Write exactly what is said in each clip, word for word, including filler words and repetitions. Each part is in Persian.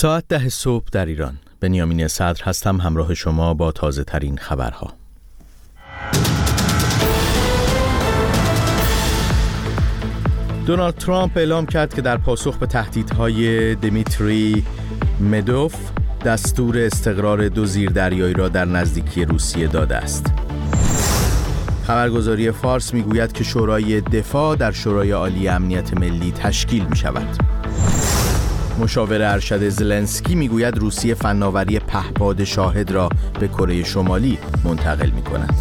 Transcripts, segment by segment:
ساعت ده صبح در ایران. بنیامین صدر هستم، همراه شما با تازه ترین خبرها. دونالد ترامپ اعلام کرد که در پاسخ به تهدیدهای دیمیتری مدوف دستور استقرار دو زیردریایی را در نزدیکی روسیه داده است. خبرگزاری فارس میگوید که شورای دفاع در شورای عالی امنیت ملی تشکیل می شود. مشاور ارشد زلنسکی میگوید روسیه فناوری پهپاد شاهد را به کره شمالی منتقل می کند.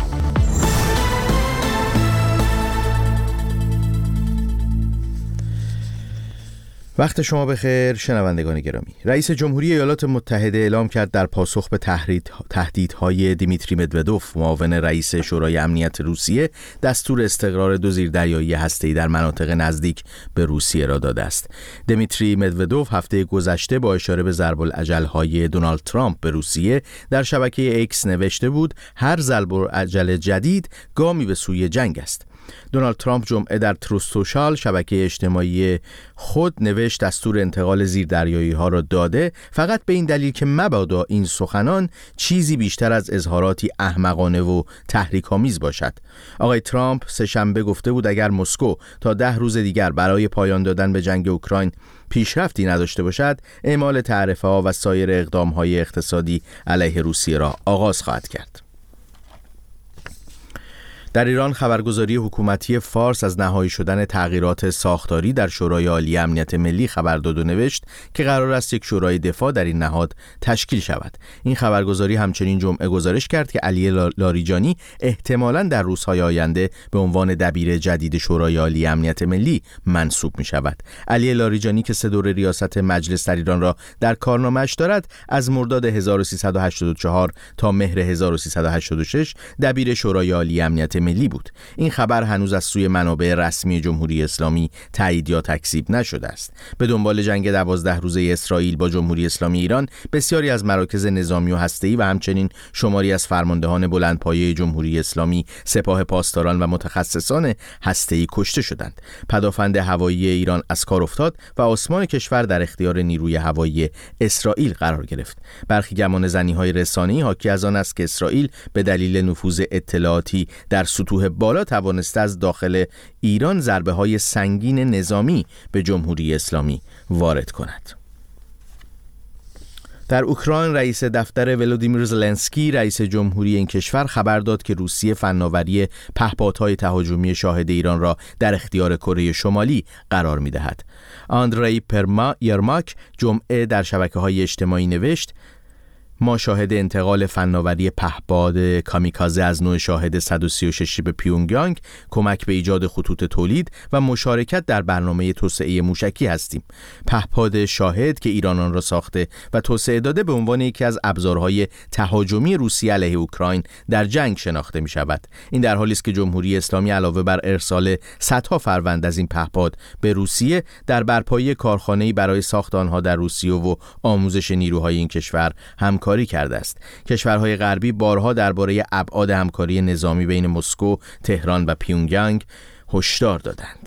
وقت شما بخیر شنوندگان گرامی. رئیس جمهوری ایالات متحده اعلام کرد در پاسخ به تهدیدهای دیمیتری مدودوف، معاون رئیس شورای امنیت روسیه، دستور استقرار دو زیردریایی هسته‌ای در مناطق نزدیک به روسیه را داده است. دیمیتری مدودوف هفته گذشته با اشاره به ضرب العجل‌های دونالد ترامپ به روسیه در شبکه ایکس نوشته بود هر ضرب العجل جدید گامی به سوی جنگ است. دونالد ترامپ جمعه در تروث سوشال شبکه اجتماعی خود نوشت دستور انتقال زیردریایی ها را داده، فقط به این دلیل که مبادا این سخنان چیزی بیشتر از اظهاراتی احمقانه و تحریک‌آمیز باشد. آقای ترامپ سه‌شنبه گفته بود اگر مسکو تا ده روز دیگر برای پایان دادن به جنگ اوکراین پیشرفتی نداشته باشد، اعمال تعرفه ها و سایر اقدام های اقتصادی علیه روسیه را آغاز خواهد کرد. در ایران خبرگزاری حکومتی فارس از نهایی شدن تغییرات ساختاری در شورای عالی امنیت ملی خبر داد و نوشت که قرار است یک شورای دفاع در این نهاد تشکیل شود. این خبرگزاری همچنین جمعه گزارش کرد که علی لاریجانی احتمالاً در روزهای آینده به عنوان دبیر جدید شورای عالی امنیت ملی منصوب می شود. علی لاریجانی که سه دوره ریاست مجلس در ایران را در کارنامه‌اش دارد، از مرداد هزار و سیصد و هشتاد و چهار تا مهر هزار و سیصد و هشتاد و شش دبیر شورای عالی امنیت ملی بود. این خبر هنوز از سوی منابع رسمی جمهوری اسلامی تایید یا تکذیب نشده است. به دنبال جنگ دوازده روزه اسرائیل با جمهوری اسلامی ایران، بسیاری از مراکز نظامی و هسته‌ای و همچنین شماری از فرماندهان بلندپایه جمهوری اسلامی، سپاه پاسداران و متخصصان هسته‌ای کشته شدند. پدافند هوایی ایران از کار افتاد و آسمان کشور در اختیار نیروی هوایی اسرائیل قرار گرفت. برخی گمانه‌زنی‌های رسانه‌ای حاکی از آن است که اسرائیل به دلیل نفوذ اطلاعاتی در سطوح بالا توانسته از داخل ایران ضربه‌های سنگین نظامی به جمهوری اسلامی وارد کند. در اوکراین رئیس دفتر ولودیمیر زلنسکی، رئیس جمهوری این کشور، خبر داد که روسیه فناوری پهپادهای تهاجمی شاهد ایران را در اختیار کره شمالی قرار می‌دهد. آندری پرما یرماک جمعه در شبکه‌های اجتماعی نوشت ما شاهد انتقال فناوری پهپاد کامیکازه از نوع شاهد صد و سی و شش به پیونگیانگ، کمک به ایجاد خطوط تولید و مشارکت در برنامه توسعه موشکی هستیم. پهپاد شاهد که ایران آن را ساخته و توسعه داده به عنوان یکی از ابزارهای تهاجمی روسیه علیه اوکراین در جنگ شناخته می شود. این در حالی است که جمهوری اسلامی علاوه بر ارسال صدها فروند از این پهپاد به روسیه، در برپایی کارخانه‌ای برای ساخت آنها در روسیه و آموزش نیروهای این کشور همکاری کرده است. کشورهای غربی بارها درباره ابعاد همکاری نظامی بین مسکو، تهران و پیونگیانگ هشدار دادند.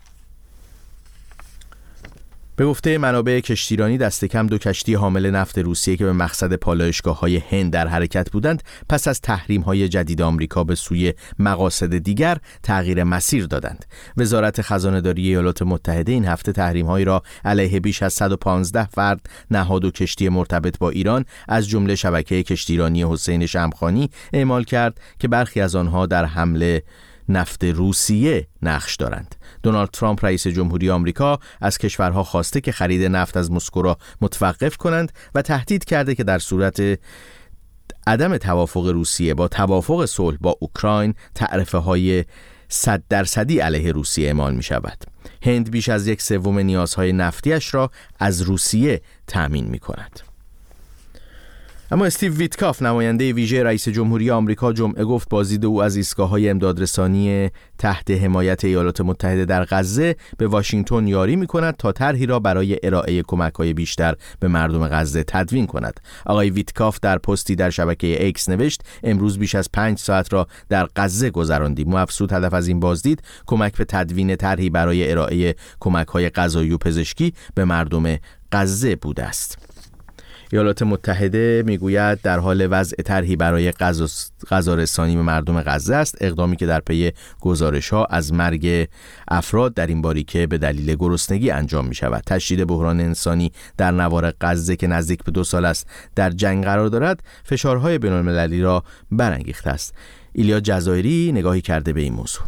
به گفته منابع کشتیرانی، دست کم دو کشتی حامل نفت روسیه که به مقصد پالایشگاه‌های هند در حرکت بودند، پس از تحریم‌های جدید آمریکا به سوی مقاصد دیگر تغییر مسیر دادند. وزارت خزانه‌داری ایالات متحده این هفته تحریم‌هایی را علیه بیش از صد و پانزده فرد، نهاد و کشتی مرتبط با ایران، از جمله شبکه کشتیرانی حسین شمخانی اعمال کرد که برخی از آنها در حمله نفت روسیه نقش دارند. دونالد ترامپ رئیس جمهوری آمریکا از کشورها خواسته که خرید نفت از مسکو را متوقف کنند و تهدید کرده که در صورت عدم توافق روسیه با توافق صلح با اوکراین، تعرفه های صد درصدی علیه روسیه اعمال می شود. هند بیش از یک سوم نیازهای نفتیش را از روسیه تأمین می کند. اما استیو ویتکاف، نماینده ویژه رئیس جمهوری آمریکا، جمعه گفت بازدید او از ایستگاه‌های امدادرسانی تحت حمایت ایالات متحده در غزه به واشنگتن یاری می‌کند تا طرحی را برای ارائه کمک‌های بیشتر به مردم غزه تدوین کند. آقای ویتکاف در پستی در شبکه ایکس نوشت امروز بیش از پنج ساعت را در غزه گذراندیم. مقصود هدف از این بازدید کمک به تدوین طرحی برای ارائه کمک‌های غذایی و پزشکی به مردم غزه بوده است. ایالات متحده میگوید در حال وضع طرحی برای غذا رسانی به مردم غزه است، اقدامی که در پی گزارش‌ها از مرگ افراد در این باریکه به دلیل گرسنگی انجام می شود. تشدید بحران انسانی در نوار غزه که نزدیک به دو سال است در جنگ قرار دارد، فشارهای بین‌المللی را برانگیخته است. ایلیا جزایری نگاهی کرده به این موضوع.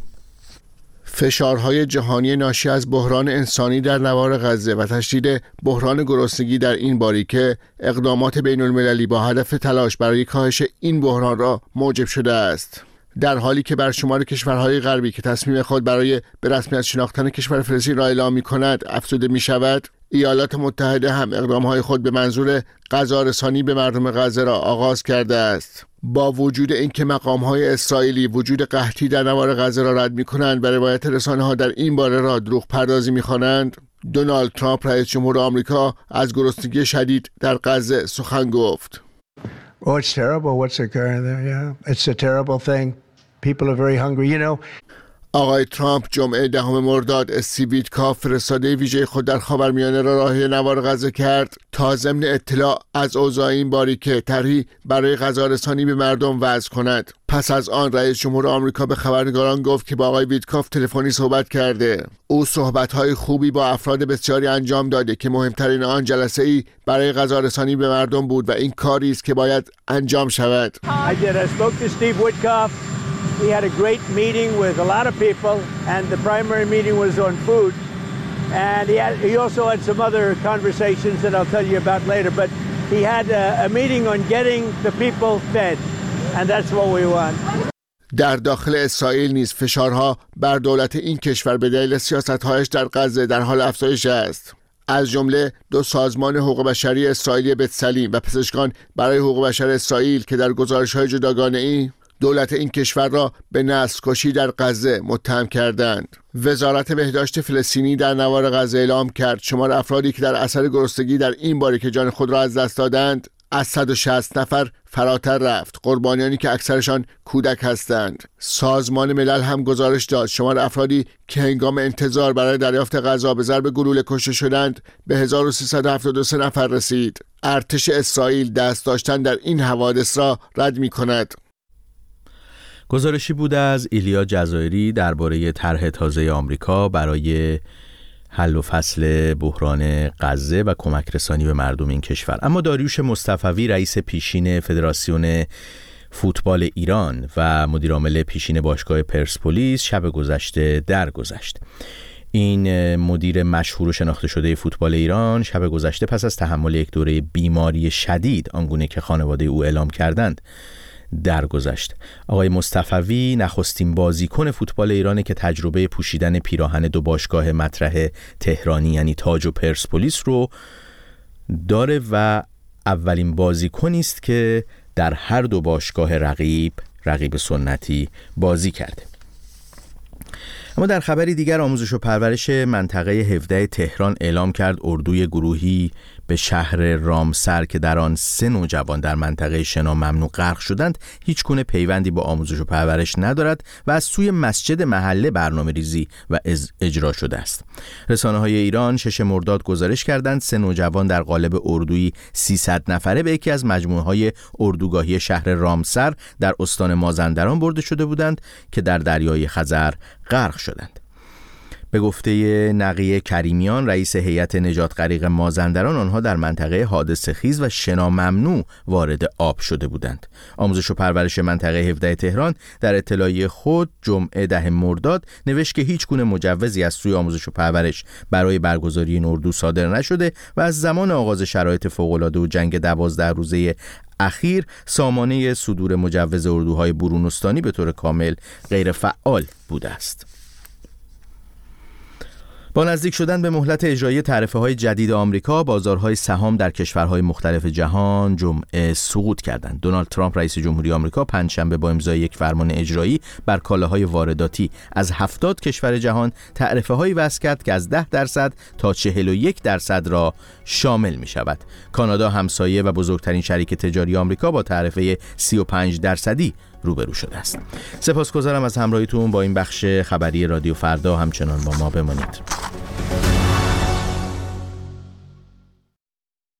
فشارهای جهانی ناشی از بحران انسانی در نوار غزه و تشدید بحران گرسنگی در این باریکه اقدامات بین المللی با هدف تلاش برای کاهش این بحران را موجب شده است. در حالی که برشمار کشورهای غربی که تصمیم خود برای به رسمیت شناختن کشور فلسطین را اعلام می کند افزوده می شود، ایالات متحده هم اقدامهای خود به منظور غذا رسانی به مردم غزه را آغاز کرده است. با وجود اینکه مقام‌های اسرائیلی وجود قحطی در نوار غزه را رد می‌کنند و روایت رسانه‌ها در این باره را دروغ پردازی می‌خوانند، دونالد ترامپ رئیس جمهور آمریکا از گرسنگی شدید در غزه سخن گفت. Oh, it's terrible what's occurring there. Yeah, it's a terrible thing. People are very hungry, you know. آقای ترامپ جمعه دهم مرداد استیویتکا فرستاده ویژه خود در خاورمیانه را راهی نوار غزه کرد تا ضمن اطلاع از اوضاع این باریکه طرحی برای غذا رسانی به مردم وضع کند. پس از آن رئیس جمهور آمریکا به خبرنگاران گفت که با آقای ویتکاف تلفنی صحبت کرده. او صحبت‌های خوبی با افراد بسیاری انجام داده که مهمترین آن جلسه‌ای برای غذا رسانی به مردم بود و این کاری است که باید انجام شود. I did. I spoke to Steve Witkoff. We had a great meeting with a lot of people, and the primary meeting was on food. And he, had, he also had some other conversations that I'll tell you about later. But he had a, a meeting on getting the people fed, and that's what we want. در داخل اسرائیل نیز فشارها بر دولت این کشور به دلیل سیاست‌هایش در غزه در حال افزایش است. از جمله دو سازمان حقوق بشری اسرائیلی بتسلیم و پزشکان برای حقوق بشر اسرائیل که در گزارش‌های جداگانه‌ای دولت این کشور را به نسل کشی در غزه متهم کردند. وزارت بهداشت فلسطینی در نوار غزه اعلام کرد شمار افرادی که در اثر گرسنگی در این باریکه جان خود را از دست دادند از صد و شصت نفر فراتر رفت، قربانیانی که اکثرشان کودک هستند. سازمان ملل هم گزارش داد شمار افرادی که هنگام انتظار برای دریافت غذا به ضرب گلوله کشته شدند به هزار و سیصد و هفتاد و سه نفر رسید. ارتش اسرائیل دست داشتن در این حوادث را رد می‌کند. گزارشی بود از ایلیا جزایری درباره طرح تازه آمریکا برای حل و فصل بحران غزه و کمک رسانی به مردم این کشور. اما داریوش مصطفوی رئیس پیشین فدراسیون فوتبال ایران و مدیر عامل پیشین باشگاه پرسپولیس شب گذشته درگذشت. این مدیر مشهور و شناخته شده فوتبال ایران شب گذشته پس از تحمل یک دوره بیماری شدید آنگونه که خانواده او اعلام کردند درگذشت. آقای مصطفوی نخستین بازیکن فوتبال ایرانه که تجربه پوشیدن پیراهن دو باشگاه مطرح تهرانی یعنی تاج و پرسپولیس رو داره و اولین بازیکنی است که در هر دو باشگاه رقیب رقیب سنتی بازی کرده. اما در خبری دیگر آموزش و پرورش منطقه هفده تهران اعلام کرد اردوی گروهی به شهر رامسر که در آن سه نوجوان در منطقه شنا ممنوع غرق شدند هیچ گونه پیوندی با آموزش و پرورش ندارد و از سوی مسجد محله برنامه ریزی و اجرا شده است. رسانه های ایران شش مرداد گزارش کردند سه نوجوان در قالب اردوی سیصد نفره به یکی از مجموعه های اردوگاهی شهر رامسر در استان مازندران برده شده بودند که در دریای خزر غرق شدند. به گفته نقیه کریمیان رئیس هیئت نجات غریق مازندران آنها در منطقه حادثه خیز و شنا ممنوع وارد آب شده بودند. آموزش و پرورش منطقه هفده تهران در اطلاعیه خود جمعه ده مرداد نوشت که هیچ گونه مجوزی از سوی آموزش و پرورش برای برگزاری این اردو صادر نشده و از زمان آغاز شرایط فوق‌العاده و جنگ دوازده روزه اخیر سامانه صدور مجوز اردوهای برون استانی به طور کامل غیر فعال بوده است. با نزدیک شدن به مهلت اجرایی تعرفه‌های جدید آمریکا، بازارهای سهام در کشورهای مختلف جهان جمعه سقوط کردند. دونالد ترامپ رئیس جمهوری آمریکا پنجشنبه با امضای یک فرمان اجرایی بر کالاهای وارداتی از هفتاد کشور جهان تعرفه‌هایی وضع کرد که از ده درصد تا چهل و یک درصد را شامل می‌شود. کانادا همسایه و بزرگترین شریک تجاری آمریکا با تعرفه سی و پنج درصدی روبرو شده است. سپاسگزارم از همراهیتون با این بخش خبری رادیو فردا. همچنان با ما بمانید.